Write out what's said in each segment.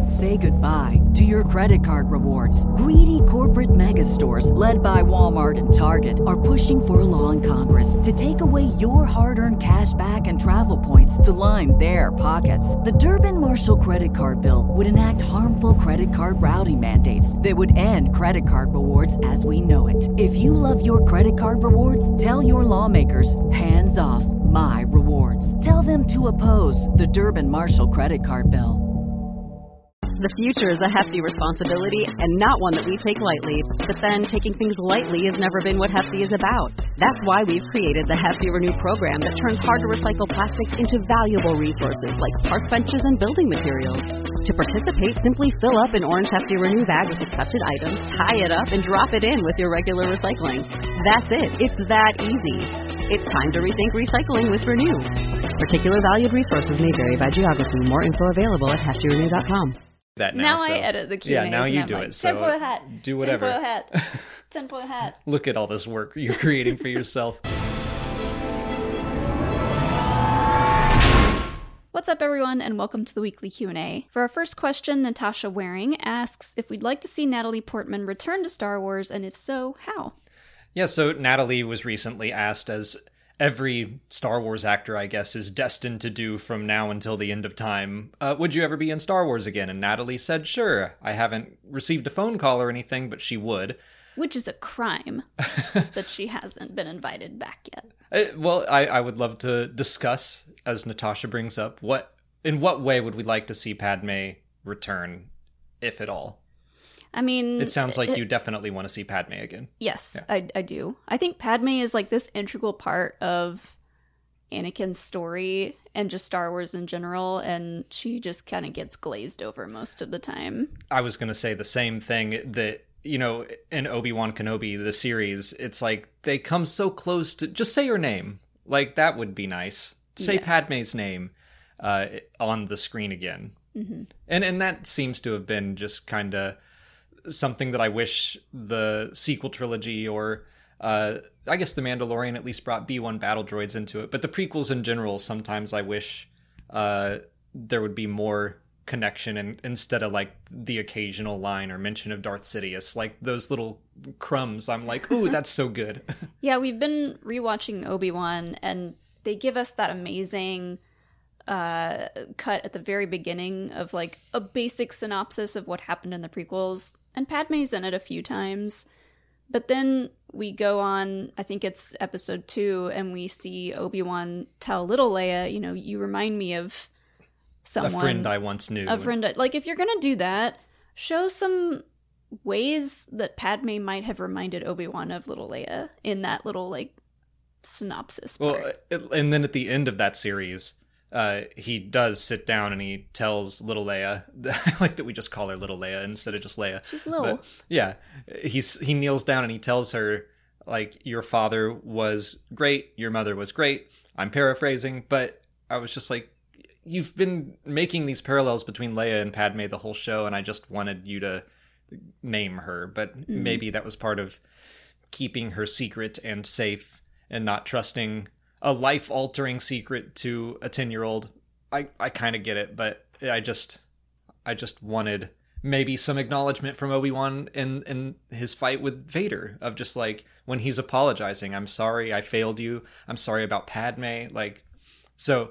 Say goodbye to your credit card rewards. Greedy corporate mega stores, led by Walmart and Target, are pushing for a law in Congress to take away your hard-earned cash back and travel points to line their pockets. The Durbin-Marshall credit card bill would enact harmful credit card routing mandates that would end credit card rewards as we know it. If you love your credit card rewards, tell your lawmakers, hands off my rewards. Tell them to oppose the Durbin-Marshall credit card bill. The future is a hefty responsibility and not one that we take lightly. But then taking things lightly has never been what Hefty is about. That's why we've created the Hefty Renew program that turns hard-to-recycle plastics into valuable resources like park benches and building materials. To participate, simply fill up an orange Hefty Renew bag with accepted items, tie it up, and drop it in with your regular recycling. That's it. It's that easy. It's time to rethink recycling with Renew. Particular valued resources may vary by geography. More info available at heftyrenew.com. That now so. I edit the Q&As. Yeah, now you do it. So tinfoil hat. Do whatever. Tinfoil hat. Tinfoil hat. Look at all this work you're creating for yourself. What's up, everyone, and welcome to the weekly Q&A. For our first question, Natasha Waring asks if we'd like to see Natalie Portman return to Star Wars, and if so, how? Yeah, so Natalie was recently asked, as every Star Wars actor, I guess, is destined to do from now until the end of time, would you ever be in Star Wars again? And Natalie said, sure. I haven't received a phone call or anything, but she would. Which is a crime that she hasn't been invited back yet. Well, I would love to discuss, as Natasha brings up, in what way would we like to see Padme return, if at all? I mean, it sounds like you definitely want to see Padme again. Yes, yeah. I do. I think Padme is like this integral part of Anakin's story and just Star Wars in general, and she just kind of gets glazed over most of the time. I was going to say the same thing, that, you know, in Obi-Wan Kenobi, the series, it's like they come so close to just say her name. Like, that would be nice. Say Padme's name on the screen again. Mm-hmm. And that seems to have been just kind of something that I wish the sequel trilogy or I guess The Mandalorian at least brought B-1 battle droids into it. But the prequels in general, sometimes I wish there would be more connection, and instead of like the occasional line or mention of Darth Sidious, like those little crumbs, I'm like, ooh, that's so good. Yeah, we've been rewatching Obi-Wan, and they give us that amazing cut at the very beginning of like a basic synopsis of what happened in the prequels, and Padme's in it a few times, but then we go on, I think it's episode 2, and we see Obi-Wan tell little Leia, you know, you remind me of someone, a friend I once knew. A friend, like, if you're gonna do that, show some ways that Padme might have reminded Obi-Wan of little Leia in that little like synopsis part. Well, and then at the end of that series, he does sit down and he tells little Leia, I like that we just call her little Leia instead of just Leia. She's little. But, yeah. He kneels down and he tells her, like, your father was great, your mother was great. I'm paraphrasing, but I was just like, you've been making these parallels between Leia and Padme the whole show, and I just wanted you to name her. But maybe that was part of keeping her secret and safe and not trusting a life-altering secret to a 10-year-old. I kind of get it, but I just wanted maybe some acknowledgement from Obi-Wan in his fight with Vader, of just like, when he's apologizing, I'm sorry, I failed you, I'm sorry about Padme. Like, so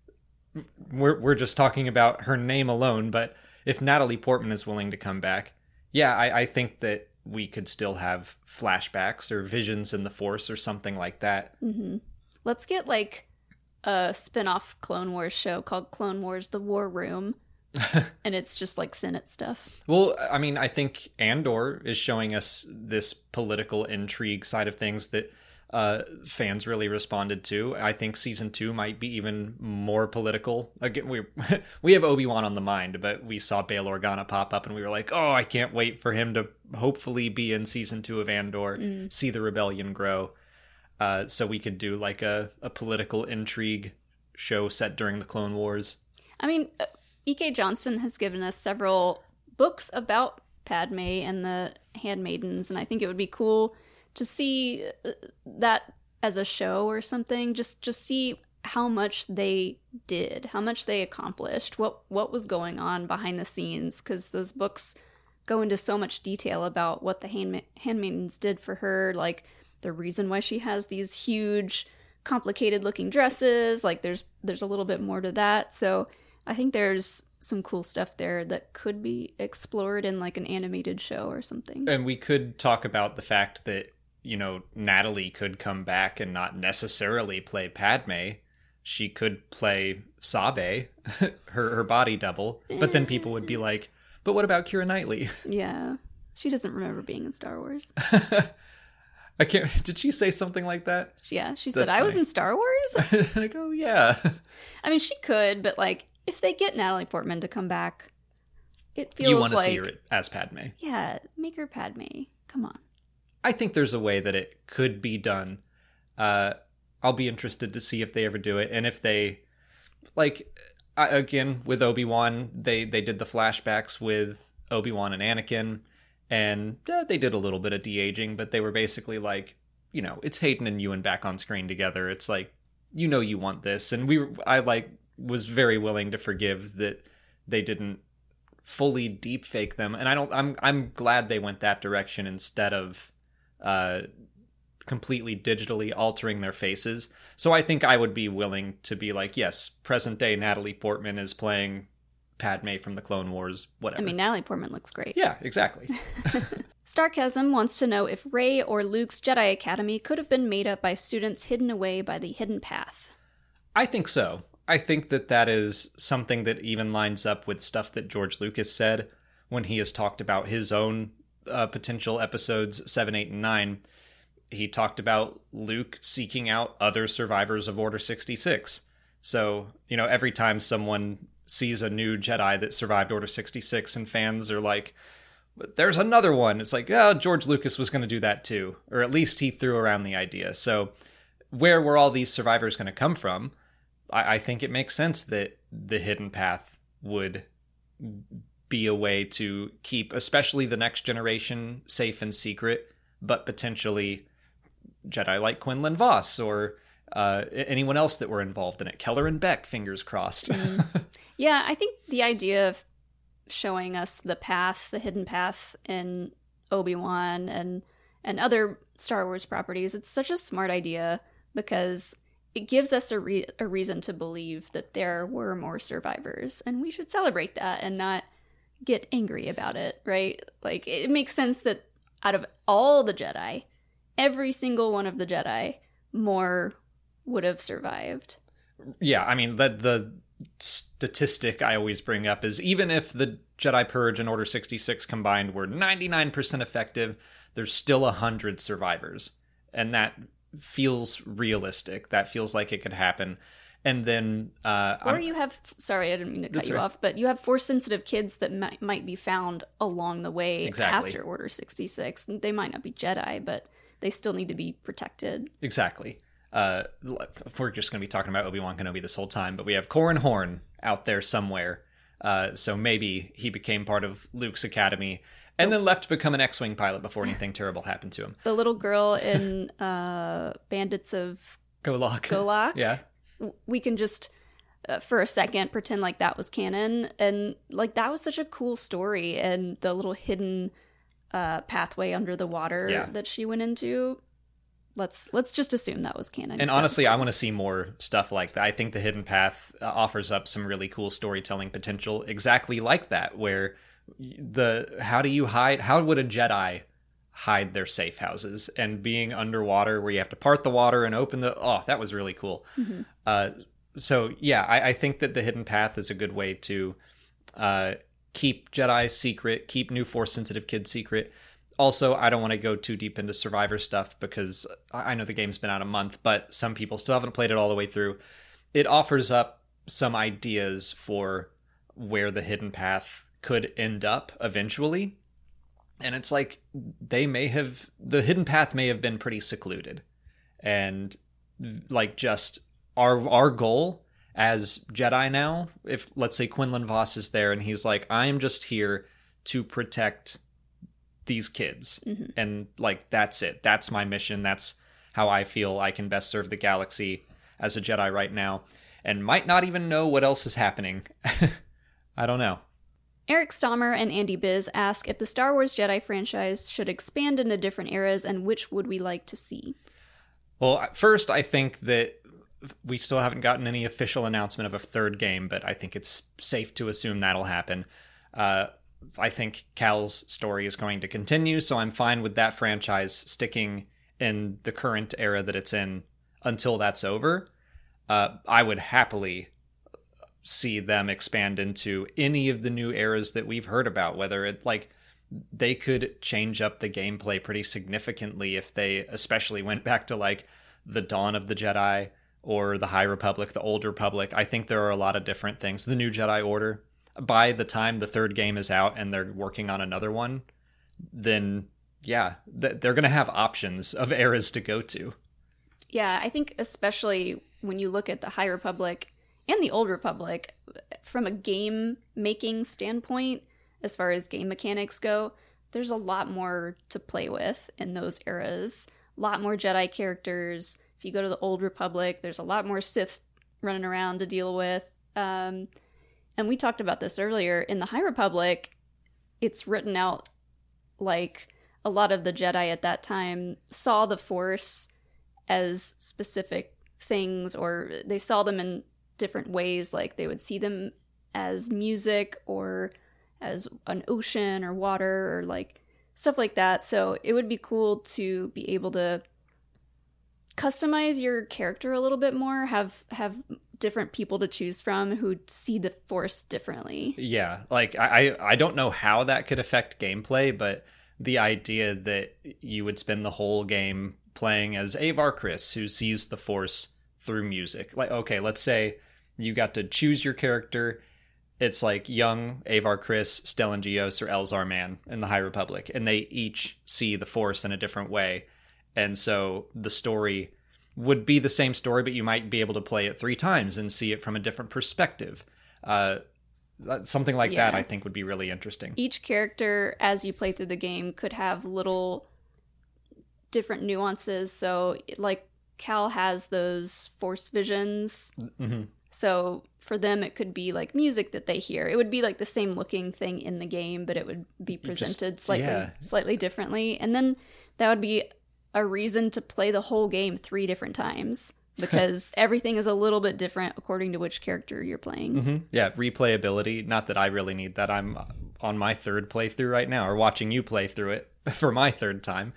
we're just talking about her name alone, but if Natalie Portman is willing to come back, yeah, I think that we could still have flashbacks or visions in the Force or something like that. Mm-hmm. Let's get like a spin-off Clone Wars show called Clone Wars: The War Room. And it's just like Senate stuff. Well, I mean, I think Andor is showing us this political intrigue side of things that fans really responded to. I think season 2 might be even more political. Again, we have Obi-Wan on the mind, but we saw Bail Organa pop up and we were like, oh, I can't wait for him to hopefully be in season 2 of Andor, see the rebellion grow. So we could do like a political intrigue show set during the Clone Wars. I mean, E.K. Johnston has given us several books about Padme and the Handmaidens, and I think it would be cool to see that as a show or something. Just see how much they did, how much they accomplished, what was going on behind the scenes, because those books go into so much detail about what the handmaidens did for her, like the reason why she has these huge, complicated looking dresses. Like there's a little bit more to that. So I think there's some cool stuff there that could be explored in like an animated show or something. And we could talk about the fact that, you know, Natalie could come back and not necessarily play Padme. She could play Sabe, her body double. But then people would be like, but what about Keira Knightley? Yeah. She doesn't remember being in Star Wars. I can't. Did she say something like that? Yeah, she said, That's I was funny. in Star Wars? Like, oh, yeah. I mean, she could, but like, if they get Natalie Portman to come back, it feels like... You want to see her as Padme. Yeah, make her Padme. Come on. I think there's a way that it could be done. I'll be interested to see if they ever do it. And if they, like, again, with Obi-Wan, they did the flashbacks with Obi-Wan and Anakin. And they did a little bit of de-aging, but they were basically like, you know, it's Hayden and Ewan back on screen together. It's like, you know, you want this. And I was very willing to forgive that they didn't fully deep fake them. And I'm glad they went that direction instead of completely digitally altering their faces. So I think I would be willing to be like, yes, present day Natalie Portman is playing Padme from the Clone Wars, whatever. I mean, Natalie Portman looks great. Yeah, exactly. Starchasm wants to know if Rey or Luke's Jedi Academy could have been made up by students hidden away by the hidden path. I think so. I think that is something that even lines up with stuff that George Lucas said when he has talked about his own potential episodes 7, 8, and 9. He talked about Luke seeking out other survivors of Order 66. So, you know, every time someone sees a new Jedi that survived Order 66 and fans are like, but there's another one. It's like, yeah, George Lucas was going to do that too. Or at least he threw around the idea. So where were all these survivors going to come from? I think it makes sense that the hidden path would be a way to keep, especially the next generation, safe and secret, but potentially Jedi like Quinlan Voss or anyone else that were involved in it. Keller and Beck, fingers crossed. Yeah, I think the idea of showing us the path, the hidden path in Obi-Wan and other Star Wars properties, it's such a smart idea because it gives us a reason to believe that there were more survivors, and we should celebrate that and not get angry about it, right? Like, it makes sense that out of all the Jedi, every single one of the Jedi, more would have survived. Yeah, I mean, the statistic I always bring up is even if the Jedi Purge and Order 66 combined were 99% effective, there's still 100 survivors. And that feels realistic. That feels like it could happen. And then... you have... Sorry, I didn't mean to cut you off, but you have Force-sensitive kids that might be found along the way after Order 66. They might not be Jedi, but they still need to be protected. Exactly. We're just going to be talking about Obi-Wan Kenobi this whole time, but we have Corran Horn out there somewhere. So maybe he became part of Luke's academy and then left to become an X-Wing pilot before anything terrible happened to him. The little girl in Bandits of Golak. Yeah. We can just, for a second, pretend like that was canon. And like that was such a cool story. And the little hidden pathway under the water that she went into. Let's just assume that was canon. And honestly, I want to see more stuff like that. I think the Hidden Path offers up some really cool storytelling potential exactly like that, where how would a Jedi hide their safe houses? And being underwater where you have to part the water and open that was really cool. Mm-hmm. So yeah, I think that the Hidden Path is a good way to keep Jedi secret, keep new Force-sensitive kids secret. Also, I don't want to go too deep into Survivor stuff because I know the game's been out a month, but some people still haven't played it all the way through. It offers up some ideas for where the Hidden Path could end up eventually. And it's like the Hidden Path may have been pretty secluded. And like just our goal as Jedi now, if let's say Quinlan Voss is there and he's like, I am just here to protect these kids. Mm-hmm. And like, that's it. That's my mission. That's how I feel I can best serve the galaxy. as a Jedi right now and might not even know what else is happening. I don't know. Eric Stommer and Andy Biz ask if the Star Wars Jedi franchise should expand into different eras and which would we like to see? Well, first, I think that we still haven't gotten any official announcement of a third game, but I think it's safe to assume that'll happen. I think Cal's story is going to continue, so I'm fine with that franchise sticking in the current era that it's in until that's over. I would happily see them expand into any of the new eras that we've heard about, whether it they could change up the gameplay pretty significantly if they especially went back to the Dawn of the Jedi or the High Republic, the Old Republic. I think there are a lot of different things. The New Jedi Order. By the time the third game is out and they're working on another one, then yeah, they're going to have options of eras to go to. Yeah, I think especially when you look at the High Republic and the Old Republic, from a game making standpoint, as far as game mechanics go, there's a lot more to play with in those eras. A lot more Jedi characters. If you go to the Old Republic, there's a lot more Sith running around to deal with. And we talked about this earlier. In the High Republic, it's written out like a lot of the Jedi at that time saw the Force as specific things, or they saw them in different ways. Like they would see them as music or as an ocean or water or stuff like that. So it would be cool to be able to customize your character a little bit more, have different people to choose from who see the Force differently. Yeah, I don't know how that could affect gameplay, but the idea that you would spend the whole game playing as Avar Kriss, who sees the Force through music. Okay, let's say you got to choose your character. It's young Avar Kriss, Stellan Gios, or Elzar Mann in the High Republic, and they each see the Force in a different way. And so the story would be the same story, but you might be able to play it 3 times and see it from a different perspective. Something like that, I think, would be really interesting. Each character, as you play through the game, could have little different nuances. So, Cal has those Force visions. Mm-hmm. So for them, it could be music that they hear. It would be the same looking thing in the game, but it would be presented slightly differently. And then that would be a reason to play the whole game 3 different times, because everything is a little bit different according to which character you're playing. Mm-hmm. Yeah, replayability. Not that I really need that. I'm on my 3rd playthrough right now, or watching you play through it for my 3rd time.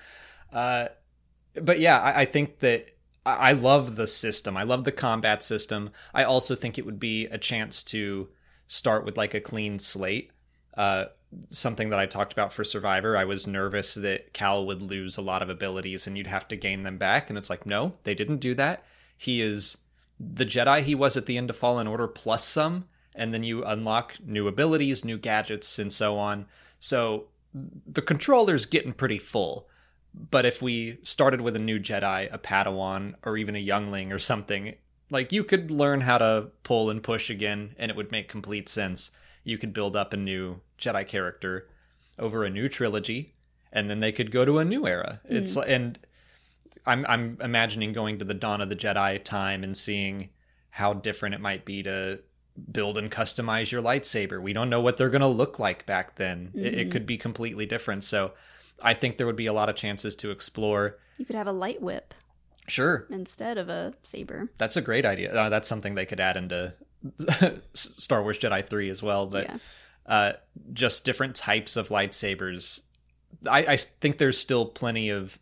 But yeah, I think that I love the system. I love the combat system. I also think it would be a chance to start with a clean slate. Something that I talked about for Survivor, I was nervous that Cal would lose a lot of abilities and you'd have to gain them back. And it's no, they didn't do that. He is the Jedi he was at the end of Fallen Order plus some, and then you unlock new abilities, new gadgets, and so on. So the controller's getting pretty full. But if we started with a new Jedi, a Padawan, or even a youngling or something, you could learn how to pull and push again, and it would make complete sense. You could build up a new Jedi character over a new trilogy, and then they could go to a new era. And I'm imagining going to the Dawn of the Jedi time and seeing how different it might be to build and customize your lightsaber. We don't know what they're going to look like back then. Mm-hmm. It could be completely different. So I think there would be a lot of chances to explore. You could have a light whip. Sure. Instead of a saber. That's a great idea. That's something they could add into Star Wars Jedi 3 as well. But just different types of lightsabers. I think there's still plenty of,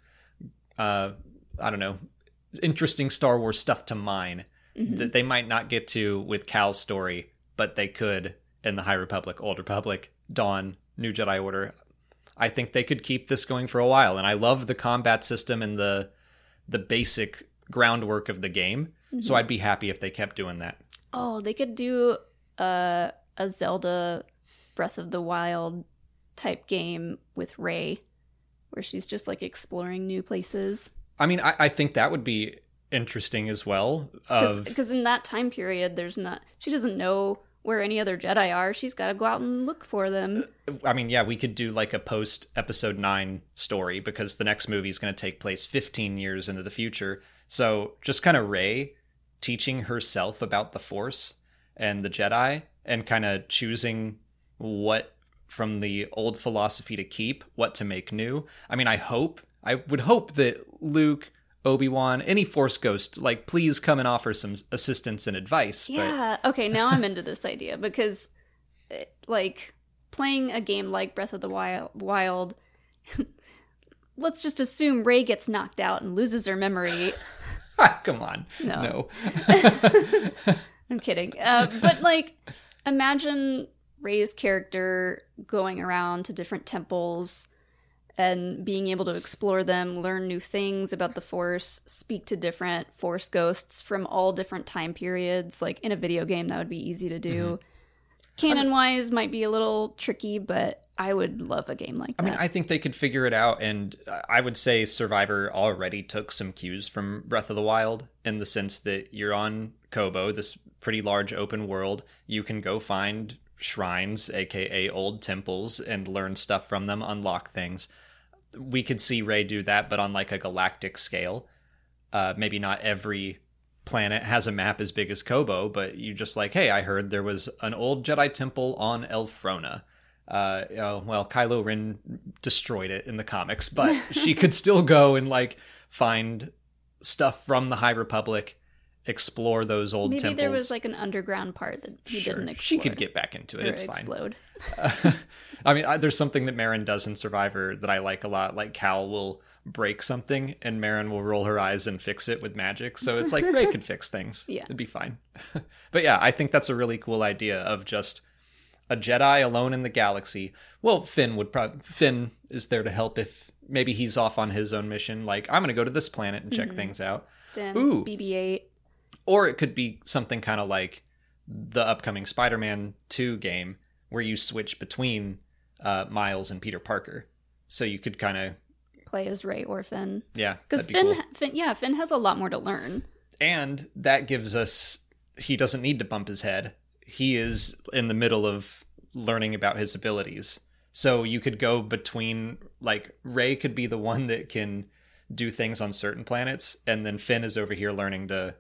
interesting Star Wars stuff to mine that they might not get to with Cal's story, but they could in the High Republic, Old Republic, Dawn, New Jedi Order. I think they could keep this going for a while. And I love the combat system and the basic groundwork of the game. Mm-hmm. So I'd be happy if they kept doing that. Oh, they could do a Zelda Breath of the Wild type game with Rey, where she's just exploring new places. I mean, I think that would be interesting as well. Because in that time period, she doesn't know where any other Jedi are. She's got to go out and look for them. I mean, yeah, we could do a post Episode 9 story, because the next movie is going to take place 15 years into the future. So just kind of Rey teaching herself about the Force and the Jedi and kind of choosing what from the old philosophy to keep, what to make new. I mean, I would hope that Luke, Obi-Wan, any Force ghost, like, please come and offer some assistance and advice. Yeah. Okay, now I'm into this idea because, like, playing a game like Breath of the Wild, let's just assume Rey gets knocked out and loses her memory. Come on. No. I'm kidding. But, like, imagine Rey's character going around to different temples and being able to explore them, learn new things about the Force, speak to different Force ghosts from all different time periods. Like, in a video game, that would be easy to do. Canon-wise, might be a little tricky, but I would love a game like that. I mean, I think they could figure it out, and I would say Survivor already took some cues from Breath of the Wild in the sense that you're on Koboh, this pretty large open world. You can go find shrines, aka old temples, and learn stuff from them, unlock things. We could see Rey do that, but on like a galactic scale. Maybe not every planet has a map as big as Koboh, but you just like, hey, I heard there was an old Jedi temple on Elfrona. Well, Kylo Ren destroyed it in the comics, but she could still go and like find stuff from the High Republic, explore those old temples. Maybe there was like an underground part that he didn't explore. She could get back into it. It's fine. Explode. I mean, there's something that Marin does in Survivor that I like a lot. Like Cal will break something and Marin will roll her eyes and fix it with magic. So it's like Rey could fix things. Yeah. It'd be fine. But yeah, I think that's a really cool idea of just a Jedi alone in the galaxy. Well, Finn is there to help if maybe he's off on his own mission. Like, I'm going to go to this planet and check things out. Then Ooh. BB-8. Or it could be something kind of like the upcoming Spider-Man 2 game where you switch between Miles and Peter Parker. So you could kind of play as Rey or Finn. Yeah. Because Finn has a lot more to learn. And that gives us, he doesn't need to bump his head. He is in the middle of learning about his abilities. So you could go between, like, Rey could be the one that can do things on certain planets, and then Finn is over here learning to,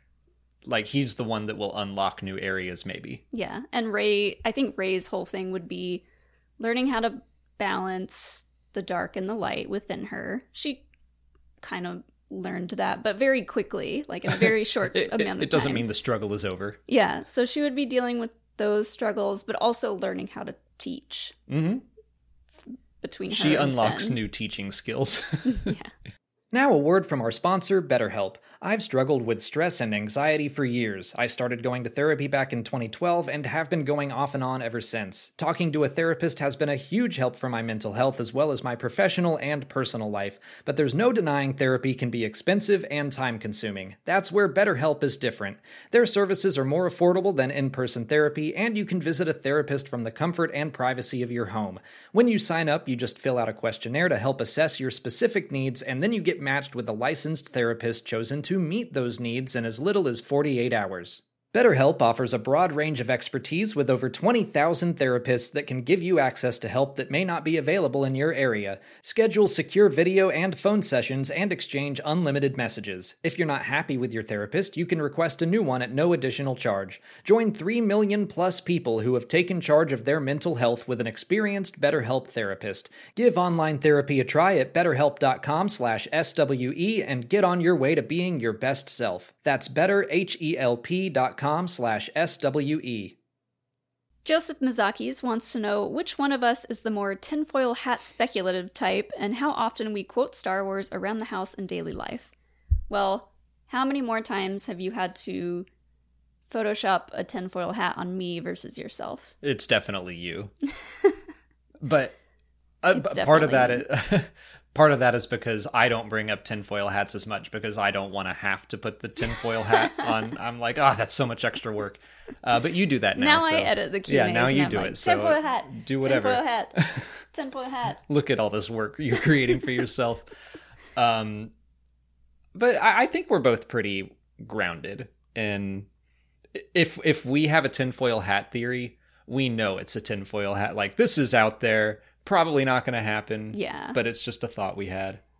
like, he's the one that will unlock new areas, maybe. Yeah, and Rey, I think Rey's whole thing would be learning how to balance the dark and the light within her. She kind of learned that, but very quickly, like in a very short amount of time. It doesn't mean the struggle is over. Yeah, so she would be dealing with those struggles, but also learning how to teach. Mm-hmm. Between her She and unlocks Finn. new teaching skills. Yeah. Now a word from our sponsor, BetterHelp. I've struggled with stress and anxiety for years. I started going to therapy back in 2012 and have been going off and on ever since. Talking to a therapist has been a huge help for my mental health as well as my professional and personal life, but there's no denying therapy can be expensive and time-consuming. That's where BetterHelp is different. Their services are more affordable than in-person therapy, and you can visit a therapist from the comfort and privacy of your home. When you sign up, you just fill out a questionnaire to help assess your specific needs, and then you get matched with a licensed therapist chosen to meet those needs in as little as 48 hours. BetterHelp offers a broad range of expertise with over 20,000 therapists that can give you access to help that may not be available in your area. Schedule secure video and phone sessions and exchange unlimited messages. If you're not happy with your therapist, you can request a new one at no additional charge. Join 3 million plus people who have taken charge of their mental health with an experienced BetterHelp therapist. Give online therapy a try at betterhelp.com/SWE and get on your way to being your best self. That's betterhelp.com/SWE. Joseph Mazakis wants to know which one of us is the more tinfoil hat speculative type and how often we quote Star Wars around the house in daily life. Well, how many more times have you had to Photoshop a tinfoil hat on me versus yourself? It's definitely you. But It's part of definitely that part of that is because I don't bring up tinfoil hats as much because I don't want to have to put the tinfoil hat on. I'm like, that's so much extra work. But you do that now. Now so. I edit the Q&As. Yeah, now you and do I'm like, it. So tinfoil hat. Do whatever. Tinfoil hat. Tinfoil hat. Look at all this work you're creating for yourself. But I think we're both pretty grounded. And if we have a tinfoil hat theory, we know it's a tinfoil hat. Like, this is out there. Probably not going to happen. Yeah. But it's just a thought we had.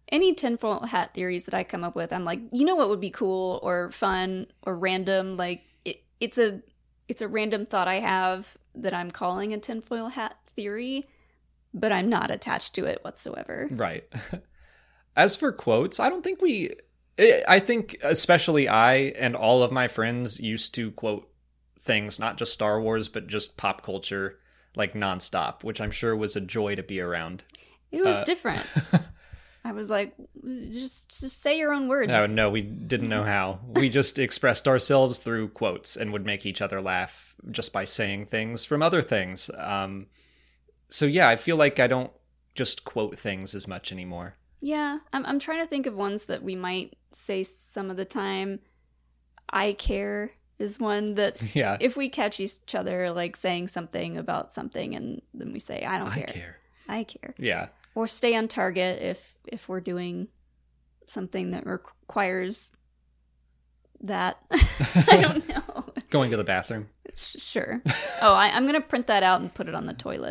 Any tinfoil hat theories that I come up with, I'm like, you know what would be cool or fun or random? Like, it's a random thought I have that I'm calling a tinfoil hat theory, but I'm not attached to it whatsoever. Right. As for quotes, I don't think I think especially I and all of my friends used to quote things, not just Star Wars, but just pop culture, like nonstop, which I'm sure was a joy to be around. It was different. I was like, just say your own words. No, we didn't know how. We just expressed ourselves through quotes and would make each other laugh just by saying things from other things. So yeah, I feel like I don't just quote things as much anymore. Yeah, I'm trying to think of ones that we might say some of the time. I care is one that if we catch each other like saying something about something and then we say, I don't care. I care. Yeah. Or stay on target if we're doing something that requires that. I don't know. Going to the bathroom. Sure. Oh, I'm going to print that out and put it on the toilet.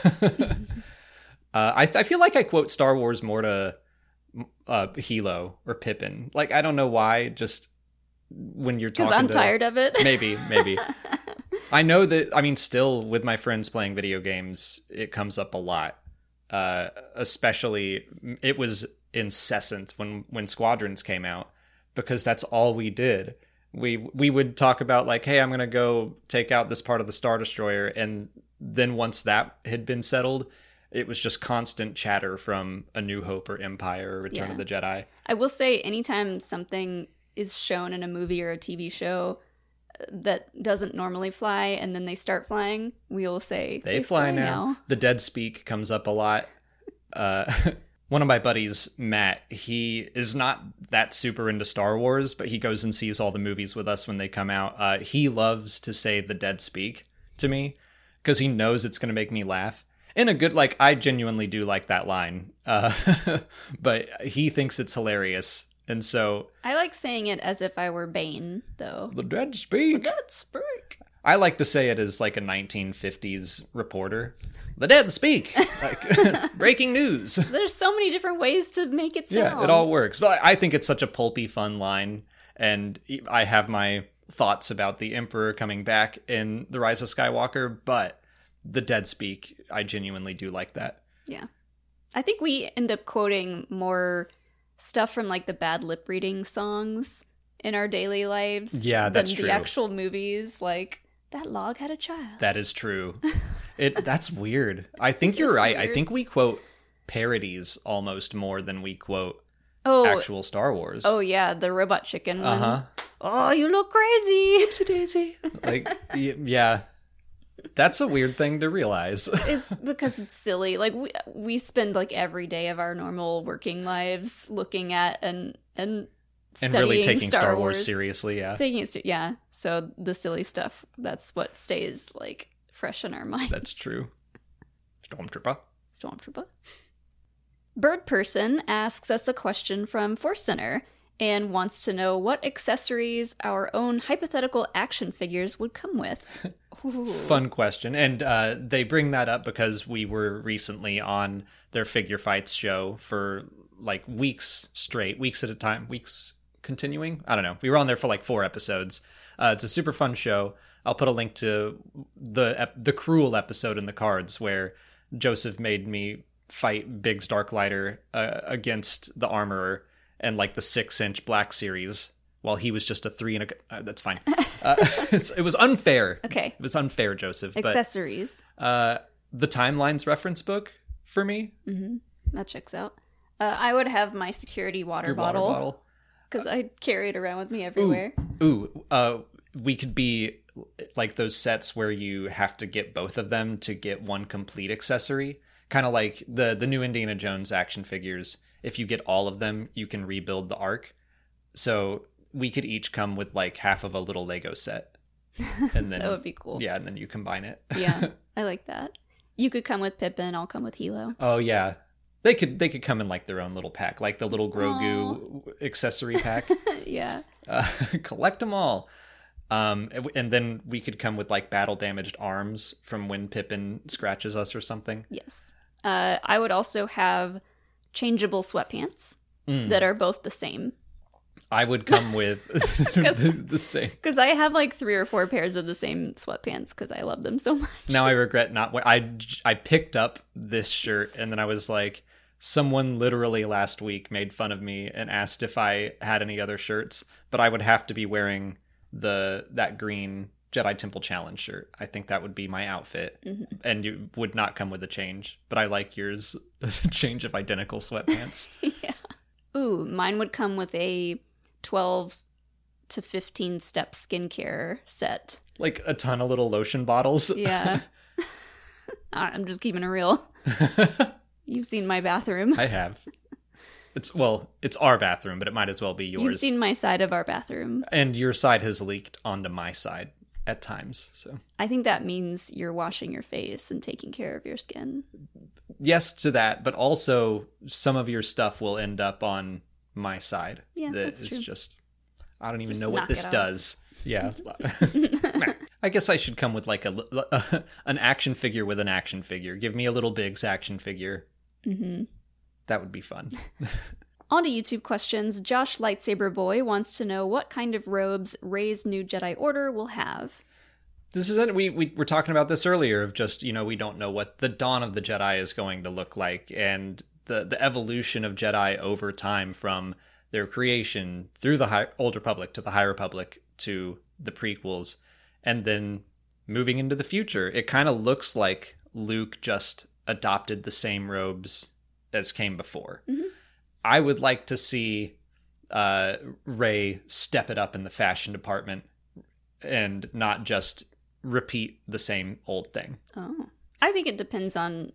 I feel like I quote Star Wars more to Hilo or Pippin. Like, I don't know why, just when you're talking to... Because I'm tired of it. Maybe. I know that, I mean, still with my friends playing video games, it comes up a lot. Especially, it was incessant when Squadrons came out, because that's all we did. We would talk about like, hey, I'm going to go take out this part of the Star Destroyer. And then once that had been settled, it was just constant chatter from A New Hope or Empire or Return of the Jedi. I will say anytime something is shown in a movie or a TV show that doesn't normally fly and then they start flying, we'll say, they fly now. The dead speak comes up a lot. One of my buddies, Matt, he is not that super into Star Wars, but he goes and sees all the movies with us when they come out. He loves to say the dead speak to me because he knows it's going to make me laugh. In a good, like, I genuinely do like that line. But he thinks it's hilarious. And so... I like saying it as if I were Bane, though. The dead speak. The dead speak. I like to say it as like a 1950s reporter. The dead speak. Like, breaking news. There's so many different ways to make it sound. Yeah, it all works. But I think it's such a pulpy, fun line. And I have my thoughts about the Emperor coming back in The Rise of Skywalker. But the dead speak, I genuinely do like that. Yeah. I think we end up quoting more stuff from like the bad lip reading songs in our daily lives. Yeah, that's than true. The actual movies, like that log had a child. That is true. That's weird. I think you're right. Weird. I think we quote parodies almost more than we quote actual Star Wars. Oh yeah, the Robot Chicken one. Oh, you look crazy. Oopsie daisy. Like, yeah. That's a weird thing to realize. It's because it's silly. Like we spend like every day of our normal working lives looking at and really taking Star Wars seriously, yeah. Taking it, yeah. So the silly stuff, that's what stays like fresh in our mind. That's true. Stormtrooper. Bird Person asks us a question from Force Center and wants to know what accessories our own hypothetical action figures would come with. Ooh. Fun question. And they bring that up because we were recently on their Figure Fights show for like weeks straight, weeks at a time, weeks continuing. I don't know. We were on there for like 4 episodes. It's a super fun show. I'll put a link to the Cruel episode in the cards where Joseph made me fight Biggs Darklighter against the Armorer and like the 6-inch Black Series while he was just a 3 and a... that's fine. It was unfair. Okay. It was unfair, Joseph. Accessories. But, the Timelines reference book for me. Mm-hmm. That checks out. I would have my security water bottle. Because I carry it around with me everywhere. We could be like those sets where you have to get both of them to get one complete accessory. Kind of like the new Indiana Jones action figures. If you get all of them, you can rebuild the arc. So we could each come with like half of a little Lego set. And then that would be cool. Yeah, and then you combine it. Yeah, I like that. You could come with Pippin, I'll come with Hilo. Oh yeah. They could come in like their own little pack, like the little Grogu accessory pack. Yeah. Collect them all. And then we could come with like battle damaged arms from when Pippin scratches us or something. Yes. I would also have changeable sweatpants that are both the same. I would come with the same. Because I have like 3 or 4 pairs of the same sweatpants because I love them so much. Now I regret not. I picked up this shirt and then I was like, someone literally last week made fun of me and asked if I had any other shirts, but I would have to be wearing that green Jedi Temple Challenge shirt. I think that would be my outfit, and you would not come with a change. But I like yours, a change of identical sweatpants. Yeah. Ooh, mine would come with a 12 to 15 step skincare set. Like a ton of little lotion bottles. Yeah. I'm just keeping it real. You've seen my bathroom. I have. It's our bathroom, but it might as well be yours. You've seen my side of our bathroom. And your side has leaked onto my side at times. So I think that means you're washing your face and taking care of your skin. Yes to that, but also some of your stuff will end up on my side. Yeah, that's is true. Just, I don't even Just know what knock this it off. does. Yeah. I guess I should come with like an action figure with an action figure. Give me a Little Biggs action figure. Mm-hmm. That would be fun. On to YouTube questions. Josh Lightsaber Boy wants to know what kind of robes Rey's new Jedi Order will have. This is it. We were talking about this earlier of just, we don't know what the dawn of the Jedi is going to look like, and the evolution of Jedi over time from their creation through the Old Republic to the High Republic to the prequels, and then moving into the future. It kind of looks like Luke just adopted the same robes as came before. Mm-hmm. I would like to see Rey step it up in the fashion department and not just repeat the same old thing. Oh, I think it depends on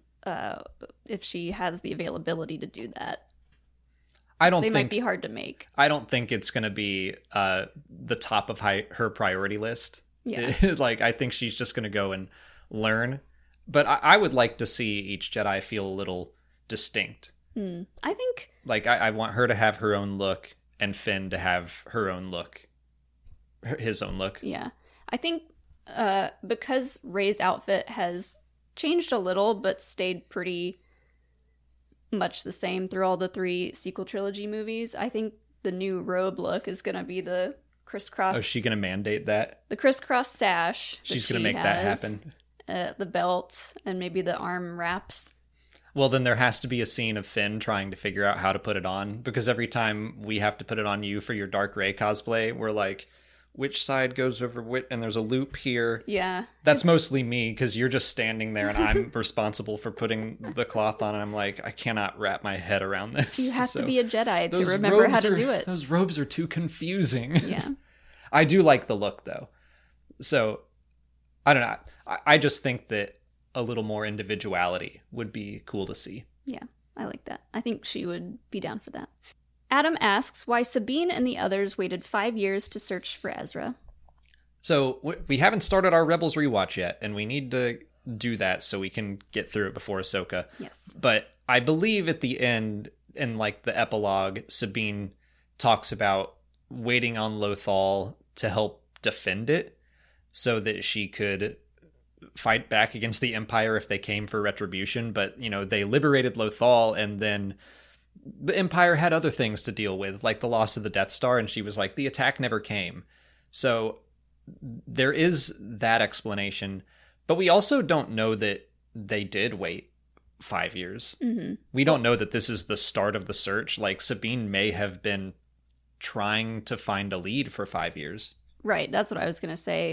if she has the availability to do that. They might be hard to make. I don't think it's going to be the top of her priority list. Yeah. Like, I think she's just going to go and learn. But I would like to see each Jedi feel a little distinct. I think... Like, I want her to have her own look and Finn to have her own look. His own look. Yeah. I think because Rey's outfit has changed a little but stayed pretty much the same through all the 3 sequel trilogy movies, I think the new robe look is going to be the crisscross... Oh, is she going to mandate that? The crisscross sash. She's going to make that happen. The belt and maybe the arm wraps. Well, then there has to be a scene of Finn trying to figure out how to put it on, because every time we have to put it on you for your Dark Rey cosplay, we're like, which side goes over which, and there's a loop here. Yeah. That's mostly me, because you're just standing there and I'm responsible for putting the cloth on, and I'm like, I cannot wrap my head around this. You have So to be a Jedi to those remember how robes to are- do it. Those robes are too confusing. Yeah. I do like the look, though. So, I don't know. I just think that a little more individuality would be cool to see. Yeah, I like that. I think she would be down for that. Adam asks why Sabine and the others waited 5 years to search for Ezra. So we haven't started our Rebels rewatch yet, and we need to do that so we can get through it before Ahsoka. Yes. But I believe at the end, in like the epilogue, Sabine talks about waiting on Lothal to help defend it so that she could fight back against the Empire if they came for retribution. But, they liberated Lothal, and then the Empire had other things to deal with, like the loss of the Death Star, and she was like, the attack never came. So there is that explanation, but we also don't know that they did wait 5 years. Mm-hmm. We don't know that this is the start of the search. Like, Sabine may have been trying to find a lead for 5 years. Right, that's what I was going to say.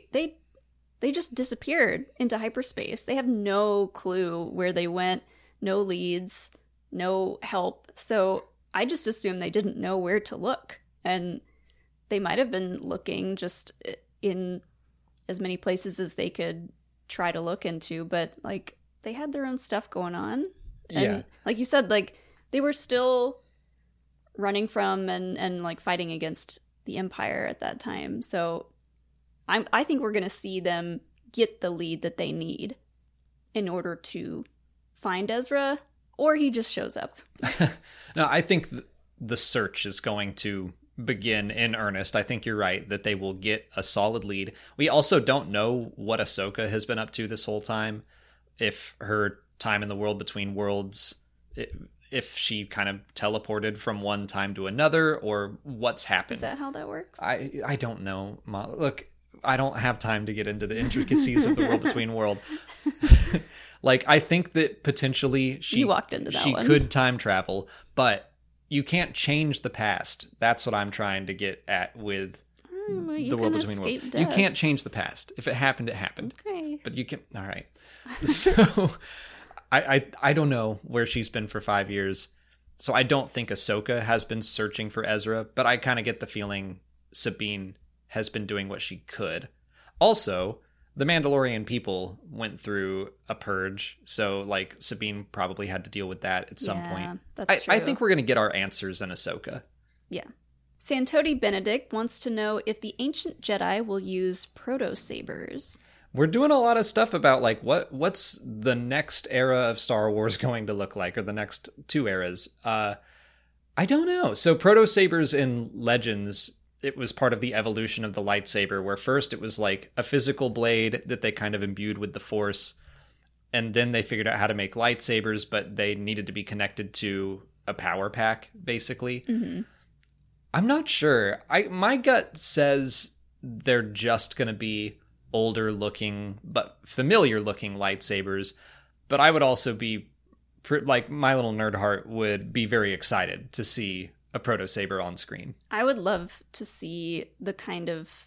They just disappeared into hyperspace. They have no clue where they went, no leads, no help. So I just assumed they didn't know where to look. And they might have been looking just in as many places as they could try to look into, but like they had their own stuff going on. And Yeah. like you said, like they were still running from and like fighting against the Empire at that time. So I think we're going to see them get the lead that they need in order to find Ezra, or he just shows up. No, I think the search is going to begin in earnest. I think you're right that they will get a solid lead. We also don't know what Ahsoka has been up to this whole time. If her time in the World Between Worlds if she kind of teleported from one time to another or what's happened. Is that how that works? I don't know. Look, I don't have time to get into the intricacies of the World Between world. Like, I think that potentially You walked into that she one. could time travel, but you can't change the past. That's what I'm trying to get at with Well, you the World can Between escape worlds. death. You can't change the past. If it happened, it happened. Okay. But you can. All right. So I don't know where she's been for 5 years. So I don't think Ahsoka has been searching for Ezra, but I kind of get the feeling Sabine has been doing what she could. Also, the Mandalorian people went through a purge, so like Sabine probably had to deal with that at some point. That's true. I think we're going to get our answers in Ahsoka. Yeah. Santoti Benedict wants to know if the ancient Jedi will use proto-sabers. We're doing a lot of stuff about like what's the next era of Star Wars going to look like, or the next 2 eras. I don't know. So proto-sabers in Legends, it was part of the evolution of the lightsaber, where first it was like a physical blade that they kind of imbued with the Force, and then they figured out how to make lightsabers, but they needed to be connected to a power pack, basically. Mm-hmm. I'm not sure. My gut says they're just going to be older looking but familiar looking lightsabers, but I would also be like, my little nerd heart would be very excited to see a proto saber on screen. I would love to see the kind of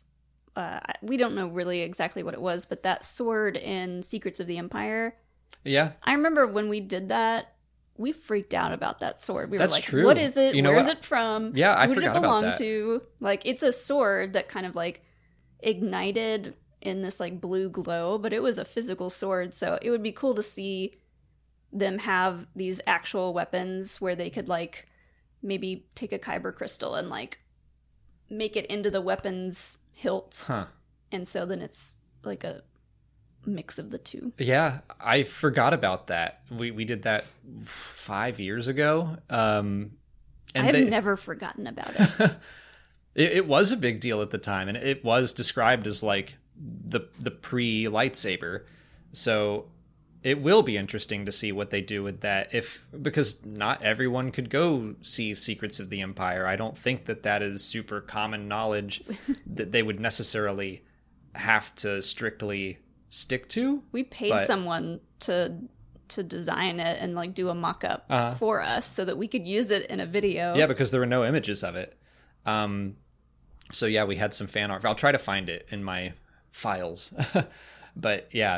we don't know really exactly what it was, but that sword in Secrets of the Empire. Yeah, I remember when we did that, we freaked out about that sword. We That's were like, true. what is it? You know Where's what? it from? Yeah, I Who did forgot it about belong that. to? Like, it's a sword that kind of like ignited in this like blue glow, but it was a physical sword, so it would be cool to see them have these actual weapons where they could like maybe take a kyber crystal and like make it into the weapon's hilt. Huh. And so then it's like a mix of the two. Yeah, I forgot about that. We did that 5 years ago. And I've never forgotten about it. it was a big deal at the time, and it was described as like the pre-lightsaber. So it will be interesting to see what they do with that, because not everyone could go see Secrets of the Empire. I don't think that is super common knowledge that they would necessarily have to strictly stick to. We paid someone to design it and like do a mock-up for us so that we could use it in a video. Yeah, because there were no images of it. So yeah, we had some fan art. I'll try to find it in my files. But yeah,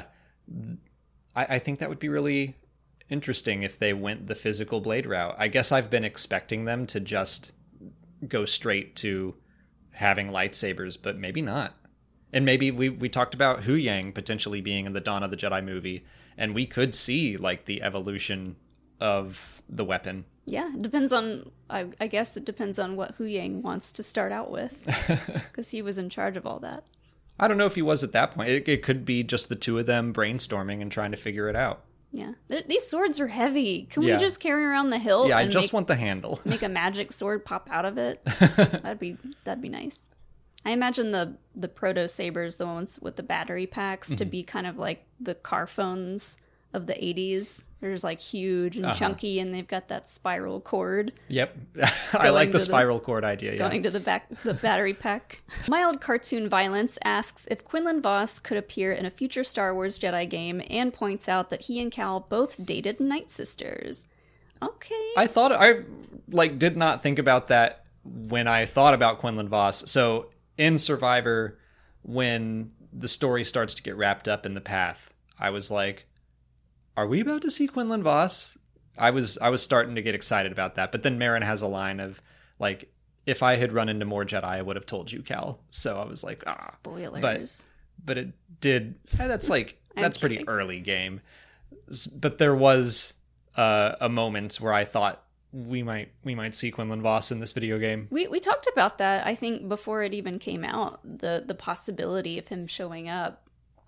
I think that would be really interesting if they went the physical blade route. I guess I've been expecting them to just go straight to having lightsabers, but maybe not. And maybe we talked about Hu Yang potentially being in the Dawn of the Jedi movie, and we could see like the evolution of the weapon. Yeah, it depends on, I guess it depends on what Hu Yang wants to start out with, because he was in charge of all that. I don't know if he was at that point. It could be just the two of them brainstorming and trying to figure it out. Yeah, these swords are heavy. Can we Yeah. just carry around the hilt? Yeah, I and just want the handle. make a magic sword pop out of it. That'd be nice. I imagine the proto sabers, the ones with the battery packs, to be kind of like the car phones of the 80s. They're just like huge and chunky, and they've got that spiral cord. Yep. I like the to the- spiral cord idea. Yeah. Going to the battery pack. Mild Cartoon Violence asks if Quinlan Vos could appear in a future Star Wars Jedi game, and points out that he and Cal both dated Night Sisters. Okay. I did not think about that when I thought about Quinlan Vos. So in Survivor, when the story starts to get wrapped up in the path, I was like, are we about to see Quinlan Vos? I was starting to get excited about that. But then Marin has a line of like, if I had run into more Jedi, I would have told you, Cal. So I was like, Spoilers. But it did. That's like, that's pretty kidding. early game. But there was a moment where I thought we might see Quinlan Vos in this video game. We talked about that, I think, before it even came out, the possibility of him showing up.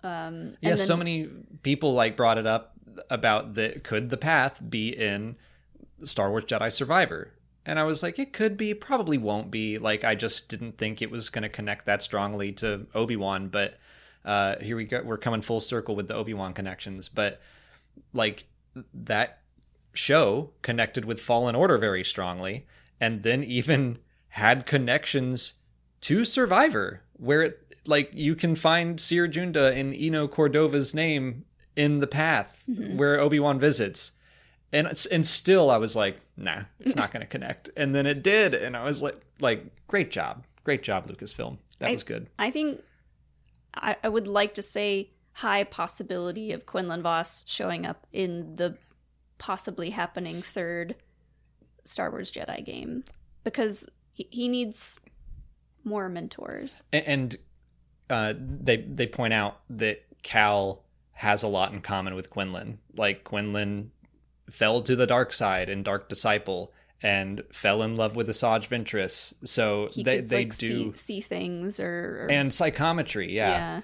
So many people like brought it up about could the path be in Star Wars Jedi Survivor? And I was like, it could be, probably won't be. Like, I just didn't think it was going to connect that strongly to Obi-Wan. But here we go. We're coming full circle with the Obi-Wan connections. But like, that show connected with Fallen Order very strongly, and then even had connections to Survivor, where it, like, you can find Seer Junda in Eno Cordova's name in the path where Obi-Wan visits. And still I was like, nah, it's not going to connect. And then it did. And I was like, great job. Great job, Lucasfilm. That was good. I think I would like to say high possibility of Quinlan Vos showing up in the possibly happening third Star Wars Jedi game, because he needs more mentors. And they point out that Cal has a lot in common with Quinlan. Like, Quinlan fell to the dark side in Dark Disciple and fell in love with Asajj Ventress. So they do see things or and psychometry. Yeah.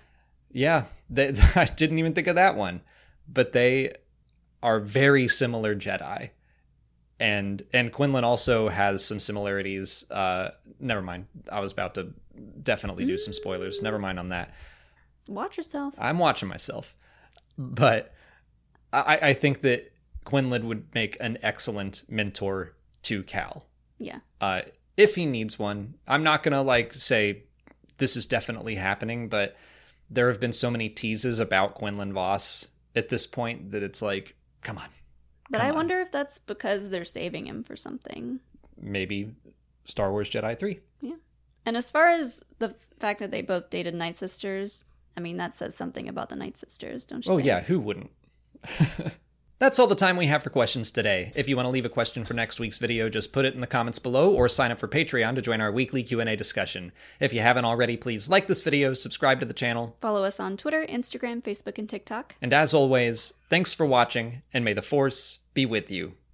I didn't even think of that one, but they are very similar Jedi. And Quinlan also has some similarities. Never mind. I was about to definitely do some spoilers. Never mind on that. Watch yourself. I'm watching myself. But I think that Quinlan would make an excellent mentor to Cal. Yeah. If he needs one. I'm not going to say this is definitely happening, but there have been so many teases about Quinlan Vos at this point that it's like, come on. But I wonder if that's because they're saving him for something. Maybe Star Wars Jedi 3. Yeah. And as far as the fact that they both dated Night Sisters, I mean, that says something about the Night Sisters, don't you think? Yeah, who wouldn't? That's all the time we have for questions today. If you want to leave a question for next week's video, just put it in the comments below or sign up for Patreon to join our weekly Q&A discussion. If you haven't already, please like this video, subscribe to the channel. Follow us on Twitter, Instagram, Facebook, and TikTok. And as always, thanks for watching, and may the Force be with you.